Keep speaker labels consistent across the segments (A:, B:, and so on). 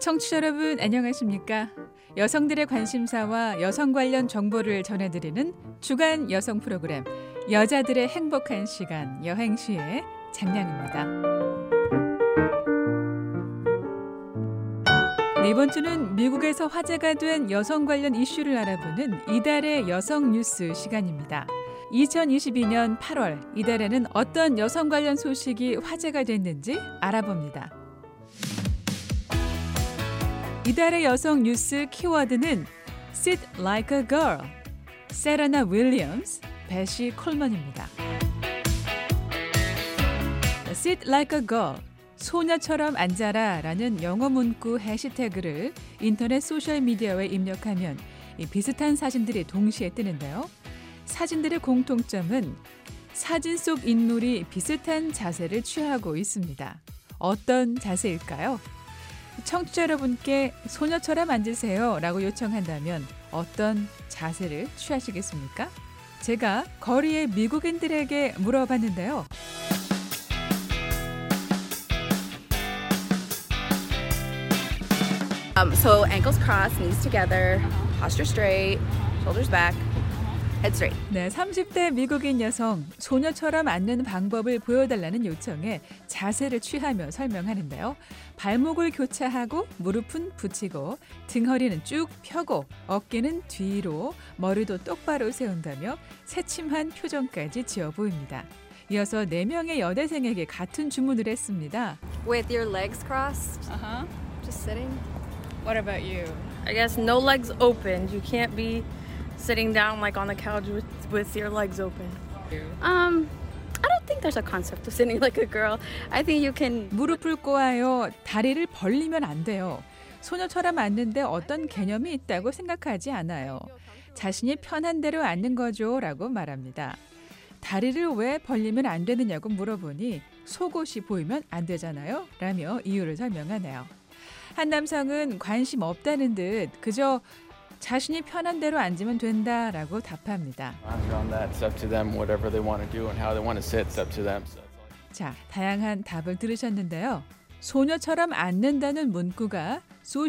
A: 청취자 여러분 안녕하십니까? 여성들의 관심사와 여성 관련 정보를 전해드리는 주간 여성 프로그램 여자들의 행복한 시간 여행시의 장량입니다. 네, 이번 주는 미국에서 화제가 된 여성 관련 이슈를 알아보는 이달의 여성 뉴스 시간입니다. 2022년 8월 이달에는 어떤 여성 관련 소식이 화제가 됐는지 알아봅니다. 이달의 여성 뉴스 키워드는 Sit Like a Girl, 세레나 윌리엄스, 배시 콜먼입니다. Sit Like a Girl, 소녀처럼 앉아라 라는 영어 문구 해시태그를 인터넷 소셜미디어에 입력하면 비슷한 사진들이 동시에 뜨는데요. 사진들의 공통점은 사진 속 인물이 비슷한 자세를 취하고 있습니다. 어떤 자세일까요? 청취자 여러분께 소녀처럼 앉으세요 라고 요청한다면 어떤 자세를 취하시겠습니까? 제가 거리의 미국인들에게 물어봤는데요.
B: So ankles crossed, knees together, posture straight, shoulders back, head straight.
A: 네, 30대 미국인 여성 소녀처럼 앉는 방법을 보여달라는 요청에 자세를 취하며 설명하는데요. 발목을 교차하고 무릎은 붙이고 등허리는 쭉 펴고 어깨는 뒤로 머리도 똑바로 세운다며 새침한 표정까지 지어 보입니다. 이어서 4명의 여대생에게 같은 주문을 했습니다.
B: With your legs crossed, just sitting.
A: What about you?
B: I guess no legs open. You can't be sitting down like on the couch with your legs open. I don't think there's a concept of sitting like a girl. I think you can.
A: 무릎을 꼬아요. 다리를 벌리면 안 돼요. 소녀처럼 앉는데 어떤 개념이 있다고 생각하지 않아요. 자신이 편한 대로 앉는 거죠 라고 말합니다. 다리를 왜 벌리면 안 되느냐고 물어보니 속옷이 보이면 안 되잖아요 라며 이유를 설명하네요. 한 남성은 관심 없다는 듯 그저 자신이 편한 대로 앉으면 된다라고 답합니다. 자, 다양한 답을 들으셨는데요. 소녀처럼 앉는다는 문구가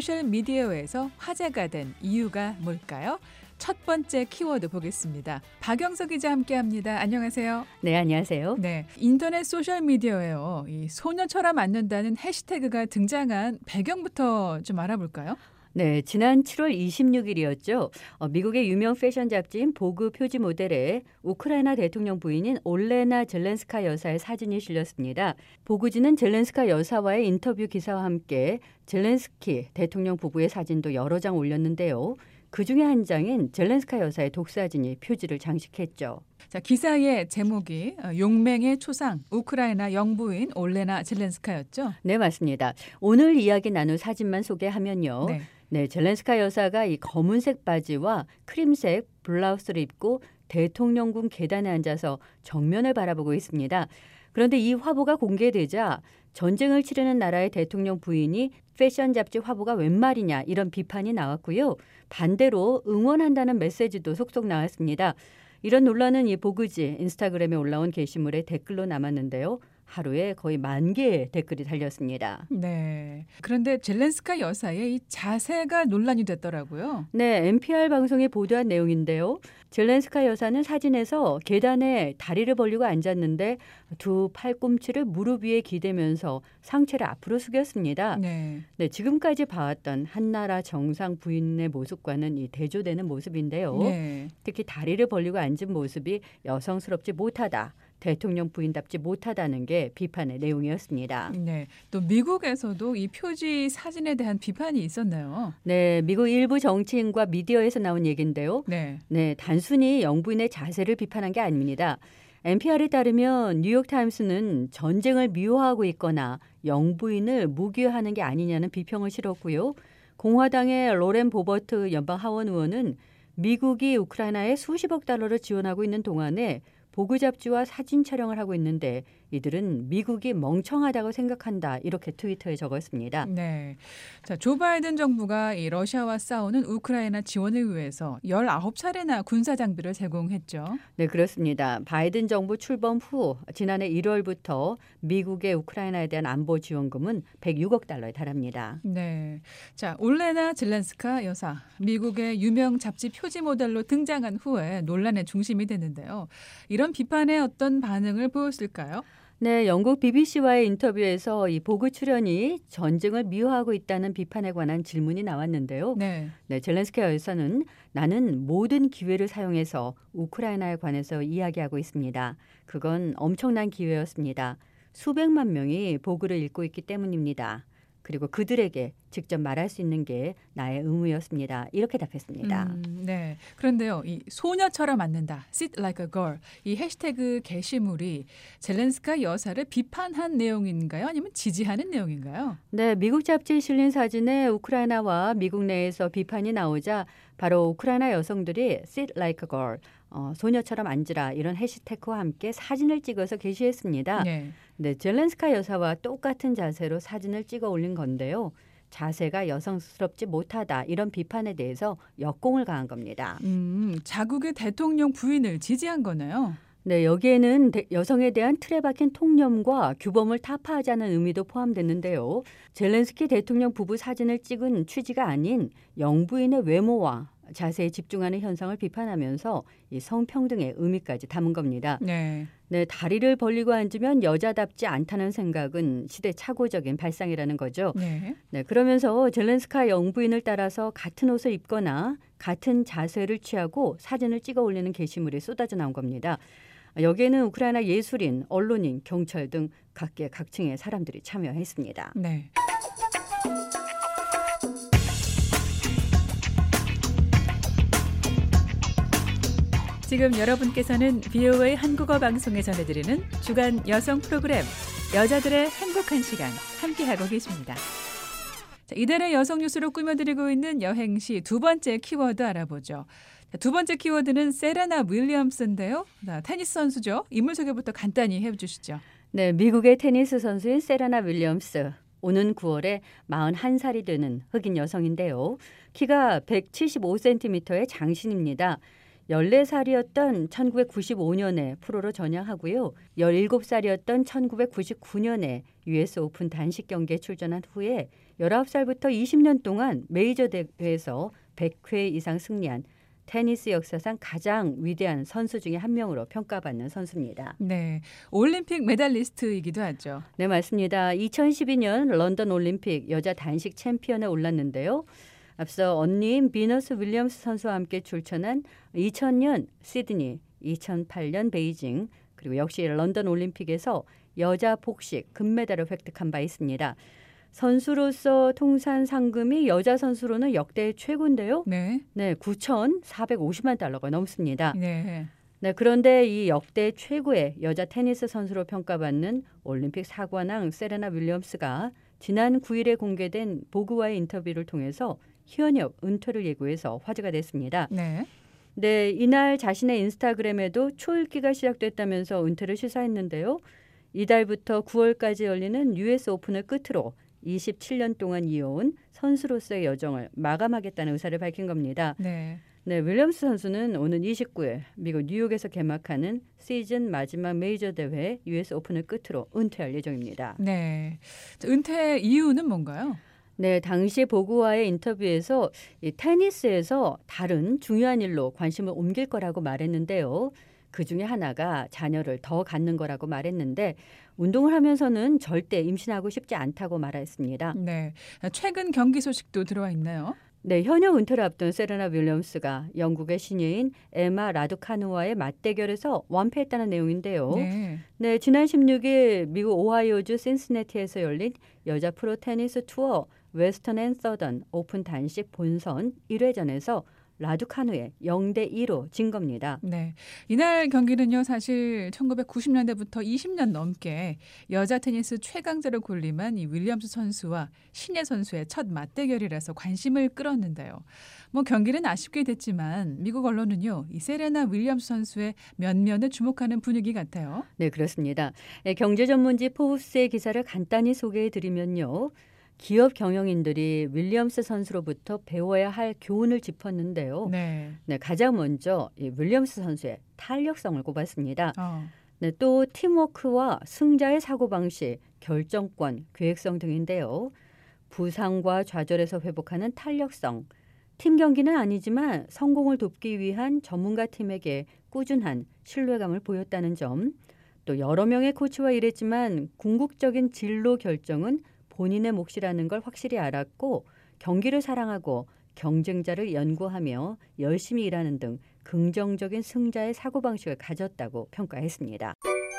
A: 소셜미디어에서 화제가 된 이유가 뭘까요? 첫 번째 키워드 보겠습니다. 박영석 기자 함께합니다. 안녕하세요.
C: 네, 안녕하세요.
A: 네, 인터넷 소셜미디어에요. 이 소녀처럼 앉는다는 해시태그가 등장한 배경부터 좀 알아볼까요?
C: 네, 지난 7월 26일이었죠. 미국의 유명 패션 잡지인 보그 표지 모델에 우크라이나 대통령 부인인 올레나 젤렌스카 여사의 사진이 실렸습니다. 보그지는 젤렌스카 여사와의 인터뷰 기사와 함께 젤렌스키 대통령 부부의 사진도 여러 장 올렸는데요. 그중에 한 장인 젤렌스카 여사의 독사진이 표지를 장식했죠.
A: 자, 기사의 제목이 용맹의 초상 우크라이나 영부인 올레나 젤렌스카였죠?
C: 네, 맞습니다. 오늘 이야기 나눌 사진만 소개하면요. 네, 젤렌스카 여사가 이 검은색 바지와 크림색 블라우스를 입고 대통령궁 계단에 앉아서 정면을 바라보고 있습니다. 그런데 이 화보가 공개되자 전쟁을 치르는 나라의 대통령 부인이 패션 잡지 화보가 웬 말이냐 이런 비판이 나왔고요. 반대로 응원한다는 메시지도 속속 나왔습니다. 이런 논란은 이 보그지 인스타그램에 올라온 게시물에 댓글로 남았는데요. 하루에 거의 10,000개의 댓글이 달렸습니다.
A: 네. 그런데 젤렌스카 여사의 이 자세가 논란이 됐더라고요.
C: 네, NPR 방송이 보도한 내용인데요. 젤렌스카 여사는 사진에서 계단에 다리를 벌리고 앉았는데 두 팔꿈치를 무릎 위에 기대면서 상체를 앞으로 숙였습니다.
A: 네,
C: 지금까지 봐왔던 한나라 정상 부인의 모습과는 이 대조되는 모습인데요.
A: 네.
C: 특히 다리를 벌리고 앉은 모습이 여성스럽지 못하다. 대통령 부인답지 못하다는 게 비판의 내용이었습니다.
A: 네, 또 미국에서도 이 표지 사진에 대한 비판이 있었나요?
C: 네, 미국 일부 정치인과 미디어에서 나온 얘기인데요.
A: 네,
C: 단순히 영부인의 자세를 비판한 게 아닙니다. NPR에 따르면 뉴욕타임스는 전쟁을 미워하고 있거나 영부인을 무기화하는 게 아니냐는 비평을 실었고요. 공화당의 로렌 보버트 연방 하원 의원은 미국이 우크라이나에 수십억 달러를 지원하고 있는 동안에 보그 잡지와 사진 촬영을 하고 있는데 이들은 미국이 멍청하다고 생각한다. 이렇게 트위터에 적었습니다.
A: 네. 자, 조 바이든 정부가 이 러시아와 싸우는 우크라이나 지원을 위해서 19차례나 군사 장비를 제공했죠.
C: 네, 그렇습니다. 바이든 정부 출범 후 지난해 1월부터 미국의 우크라이나에 대한 안보 지원금은 106억 달러에 달합니다.
A: 네. 자, 올레나 젤렌스카 여사, 미국의 유명 잡지 표지 모델로 등장한 후에 논란의 중심이 됐는데요. 이런 비판에 어떤 반응을 보였을까요?
C: 네, 영국 BBC와의 인터뷰에서 이 보그 출연이 전쟁을 미화하고 있다는 비판에 관한 질문이 나왔는데요.
A: 네.
C: 네, 젤렌스키 여사는 나는 모든 기회를 사용해서 우크라이나에 관해서 이야기하고 있습니다. 그건 엄청난 기회였습니다. 수백만 명이 보그를 읽고 있기 때문입니다. 그리고 그들에게 직접 말할 수 있는 게 나의 의무였습니다. 이렇게 답했습니다.
A: 네. 그런데요, 이 소녀처럼 앉는다, sit like a girl, 이 해시태그 게시물이 젤렌스카 여사를 비판한 내용인가요? 아니면 지지하는 내용인가요?
C: 네, 미국 잡지에 실린 사진에 우크라이나와 미국 내에서 비판이 나오자 바로 우크라이나 여성들이 sit like a girl, 소녀처럼 앉으라 이런 해시태그와 함께 사진을 찍어서 게시했습니다.
A: 네.
C: 네, 젤렌스카 여사와 똑같은 자세로 사진을 찍어 올린 건데요. 자세가 여성스럽지 못하다 이런 비판에 대해서 역공을 가한 겁니다.
A: 자국의 대통령 부인을 지지한 거네요.
C: 네, 여기에는 여성에 대한 틀에 박힌 통념과 규범을 타파하자는 의미도 포함됐는데요. 젤렌스키 대통령 부부 사진을 찍은 취지가 아닌 영부인의 외모와 자세에 집중하는 현상을 비판하면서 이 성평등의 의미까지 담은 겁니다.
A: 네.
C: 네, 다리를 벌리고 앉으면 여자답지 않다는 생각은 시대착오적인 발상이라는 거죠.
A: 네.
C: 네, 그러면서 젤렌스카 영부인을 따라서 같은 옷을 입거나 같은 자세를 취하고 사진을 찍어 올리는 게시물이 쏟아져 나온 겁니다. 여기에는 우크라이나 예술인, 언론인, 경찰 등 각계 각층의 사람들이 참여했습니다.
A: 네. 지금 여러분께서는 VOA 한국어 방송에 전해드리는 주간 여성 프로그램 여자들의 행복한 시간 함께하고 계십니다. 자, 이달의 여성 뉴스로 꾸며드리고 있는 여행시 두 번째 키워드 알아보죠. 자, 두 번째 키워드는 세레나 윌리엄스인데요. 테니스 선수죠. 인물 소개부터 간단히 해주시죠.
C: 네, 미국의 테니스 선수인 세레나 윌리엄스. 오는 9월에 41살이 되는 흑인 여성인데요. 키가 175cm의 장신입니다. 14살이었던 1995년에 프로로 전향하고요. 17살이었던 1999년에 US 오픈 단식 경기에 출전한 후에 19살부터 20년 동안 메이저 대회에서 100회 이상 승리한 테니스 역사상 가장 위대한 선수 중에 한 명으로 평가받는 선수입니다.
A: 네, 올림픽 메달리스트이기도 하죠.
C: 네, 맞습니다. 2012년 런던 올림픽 여자 단식 챔피언에 올랐는데요. 앞서 언니인 비너스 윌리엄스 선수와 함께 출전한 2000년 시드니, 2008년 베이징, 그리고 역시 런던 올림픽에서 여자 복식 금메달을 획득한 바 있습니다. 선수로서 통산 상금이 여자 선수로는 역대 최고인데요.
A: 네.
C: 네, 9,450만 달러가 넘습니다.
A: 네.
C: 네, 그런데 이 역대 최고의 여자 테니스 선수로 평가받는 올림픽 사관왕 세레나 윌리엄스가 지난 9일에 공개된 보그와의 인터뷰를 통해서 현역 은퇴를 예고해서 화제가 됐습니다.
A: 네.
C: 네, 이날 자신의 인스타그램에도 초읽기가 시작됐다면서 은퇴를 시사했는데요. 이달부터 9월까지 열리는 US 오픈을 끝으로 27년 동안 이어온 선수로서의 여정을 마감하겠다는 의사를 밝힌 겁니다.
A: 네.
C: 네, 윌리엄스 선수는 오는 29일 미국 뉴욕에서 개막하는 시즌 마지막 메이저 대회 US 오픈을 끝으로 은퇴할 예정입니다.
A: 네. 은퇴 이유는 뭔가요?
C: 네, 당시 보그와의 인터뷰에서 이 테니스에서 다른 중요한 일로 관심을 옮길 거라고 말했는데요. 그중에 하나가 자녀를 더 갖는 거라고 말했는데 운동을 하면서는 절대 임신하고 싶지 않다고 말했습니다.
A: 네, 최근 경기 소식도 들어와 있나요?
C: 네, 현역 은퇴를 앞둔 세레나 윌리엄스가 영국의 신예인 에마 라두카누와의 맞대결에서 완패했다는 내용인데요.
A: 네.
C: 네, 지난 16일 미국 오하이오주 신시내티에서 열린 여자 프로 테니스 투어 웨스턴 앤 서던 오픈 단식 본선 1회전에서 라두카누에 0대2로 진 겁니다.
A: 네, 이날 경기는요 사실 1990년대부터 20년 넘게 여자 테니스 최강자로 군림한 이 윌리엄스 선수와 신예 선수의 첫 맞대결이라서 관심을 끌었는데요. 뭐 경기는 아쉽게 됐지만 미국 언론은요 이 세레나 윌리엄스 선수의 면면에 주목하는 분위기 같아요.
C: 네, 그렇습니다. 경제 전문지 포브스의 기사를 간단히 소개해드리면요. 기업 경영인들이 윌리엄스 선수로부터 배워야 할 교훈을 짚었는데요.
A: 네,
C: 가장 먼저 이 윌리엄스 선수의 탄력성을 꼽았습니다. 또 팀워크와 승자의 사고방식, 결정권, 계획성 등인데요. 부상과 좌절에서 회복하는 탄력성, 팀 경기는 아니지만 성공을 돕기 위한 전문가 팀에게 꾸준한 신뢰감을 보였다는 점, 또 여러 명의 코치와 일했지만 궁극적인 진로 결정은 본인의 몫이라는 걸 확실히 알았고 경기를 사랑하고 경쟁자를 연구하며 열심히 일하는 등 긍정적인 승자의 사고방식을 가졌다고 평가했습니다.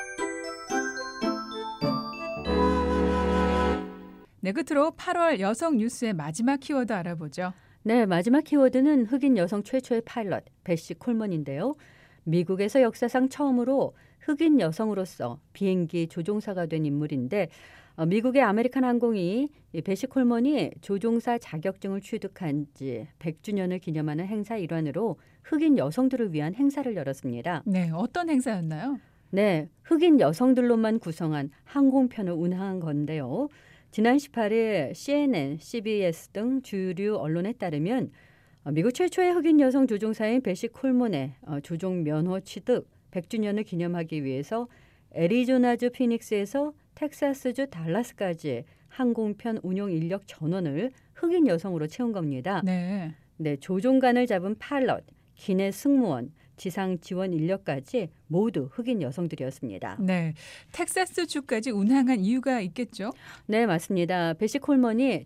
A: 네, 끝으로 8월 여성 뉴스의 마지막 키워드 알아보죠.
C: 네, 마지막 키워드는 흑인 여성 최초의 파일럿 배시 콜먼인데요. 미국에서 역사상 처음으로 흑인 여성으로서 비행기 조종사가 된 인물인데 미국의 아메리칸 항공이 배시 콜먼이 조종사 자격증을 취득한 지 100주년을 기념하는 행사 일환으로 흑인 여성들을 위한 행사를 열었습니다.
A: 네, 어떤 행사였나요?
C: 네, 흑인 여성들로만 구성한 항공편을 운항한 건데요. 지난 18일 CNN, CBS 등 주류 언론에 따르면 미국 최초의 흑인 여성 조종사인 배시 콜먼의 조종 면허 취득 100주년을 기념하기 위해서 애리조나주 피닉스에서 텍사스주 달라스까지 항공편 운용 인력 전원을 흑인 여성으로 채운 겁니다.
A: 네,
C: 조종관을 잡은 파일럿, 기내 승무원, 지상 지원 인력까지 모두 흑인 여성들이었습니다.
A: 네, 텍사스주까지 운항한 이유가 있겠죠?
C: 네, 맞습니다. 배시 콜먼이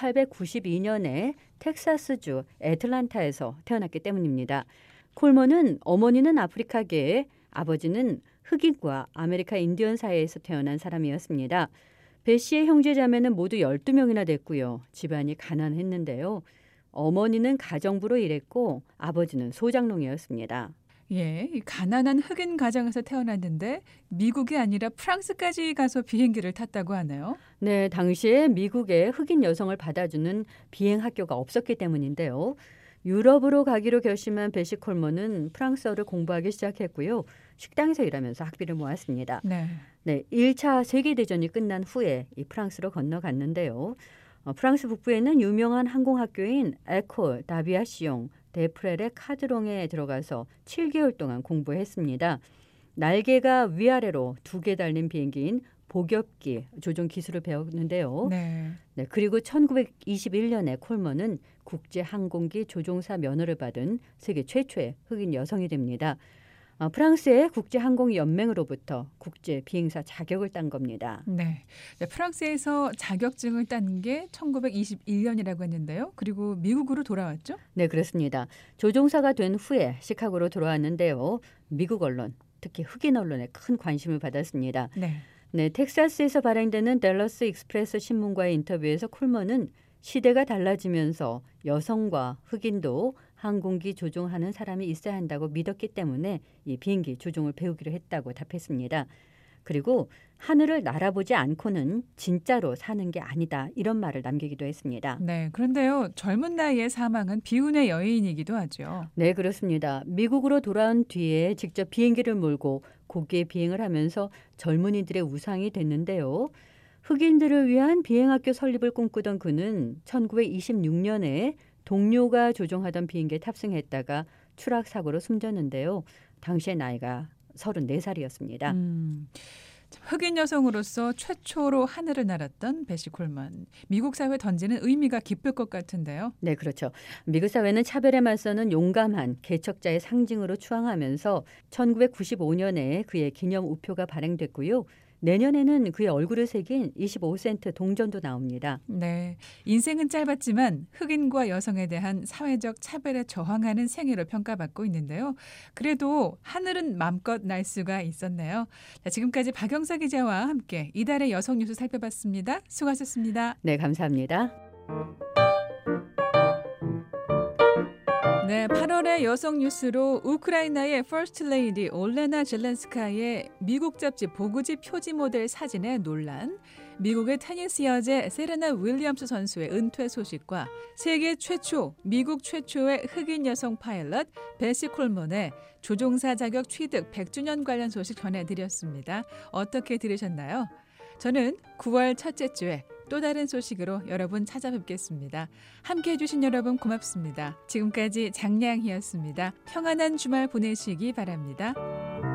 C: 1892년에 텍사스주 애틀란타에서 태어났기 때문입니다. 콜먼은 어머니는 아프리카계, 아버지는 흑인과 아메리카 인디언 사이에서 태어난 사람이었습니다. 배시의 형제자매는 모두 12명이나 됐고요. 집안이 가난했는데요. 어머니는 가정부로 일했고 아버지는 소장농이었습니다.
A: 예, 이 가난한 흑인 가정에서 태어났는데 미국이 아니라 프랑스까지 가서 비행기를 탔다고 하네요.
C: 네, 당시에 미국에 흑인 여성을 받아주는 비행 학교가 없었기 때문인데요. 유럽으로 가기로 결심한 배시 콜먼은 프랑스어를 공부하기 시작했고요. 식당에서 일하면서 학비를 모았습니다.
A: 네.
C: 1차 세계대전이 끝난 후에 이 프랑스로 건너갔는데요. 프랑스 북부에는 유명한 항공학교인 에콜 다비아시옹 데프렐의 카드롱에 들어가서 7개월 동안 공부했습니다. 날개가 위아래로 2개 달린 비행기인 복엽기 조종 기술을 배웠는데요.
A: 네.
C: 그리고 1921년에 콜먼은 국제항공기 조종사 면허를 받은 세계 최초의 흑인 여성이 됩니다. 프랑스의 국제항공연맹으로부터 국제 비행사 자격을 딴 겁니다.
A: 네. 프랑스에서 자격증을 딴 게 1921년이라고 했는데요. 그리고 미국으로 돌아왔죠?
C: 네, 그렇습니다. 조종사가 된 후에 시카고로 돌아왔는데요. 미국 언론, 특히 흑인 언론에 큰 관심을 받았습니다.
A: 네,
C: 텍사스에서 발행되는 댈러스 익스프레스 신문과의 인터뷰에서 콜먼은 시대가 달라지면서 여성과 흑인도 항공기 조종하는 사람이 있어야 한다고 믿었기 때문에 이 비행기 조종을 배우기로 했다고 답했습니다. 그리고 하늘을 날아보지 않고는 진짜로 사는 게 아니다 이런 말을 남기기도 했습니다.
A: 네, 그런데요. 젊은 나이에 사망한 비운의 여인이기도 하죠.
C: 네, 그렇습니다. 미국으로 돌아온 뒤에 직접 비행기를 몰고 고기에 비행을 하면서 젊은이들의 우상이 됐는데요. 흑인들을 위한 비행학교 설립을 꿈꾸던 그는 1926년에 동료가 조종하던 비행기에 탑승했다가 추락 사고로 숨졌는데요. 당시의 나이가 34살이었습니다.
A: 흑인 여성으로서 최초로 하늘을 날았던 배시 콜먼. 미국 사회에 던지는 의미가 깊을 것 같은데요.
C: 네, 그렇죠. 미국 사회는 차별에 맞서는 용감한 개척자의 상징으로 추앙하면서 1995년에 그의 기념 우표가 발행됐고요. 내년에는 그의 얼굴을 새긴 25센트 동전도 나옵니다.
A: 네, 인생은 짧았지만 흑인과 여성에 대한 사회적 차별에 저항하는 생애로 평가받고 있는데요. 그래도 하늘은 맘껏 날 수가 있었네요. 자, 지금까지 박영서 기자와 함께 이달의 여성 뉴스 살펴봤습니다. 수고하셨습니다.
C: 네, 감사합니다.
A: 네, 8월의 여성 뉴스로 우크라이나의 퍼스트 레이디 올레나 젤렌스카의 미국 잡지 보그지 표지 모델 사진의 논란, 미국의 테니스 여제 세레나 윌리엄스 선수의 은퇴 소식과 세계 최초, 미국 최초의 흑인 여성 파일럿 베시 콜먼의 조종사 자격 취득 100주년 관련 소식 전해드렸습니다. 어떻게 들으셨나요? 저는 9월 첫째 주에 또 다른 소식으로 여러분 찾아뵙겠습니다. 함께해 주신 여러분 고맙습니다. 지금까지 장량희였습니다. 평안한 주말 보내시기 바랍니다.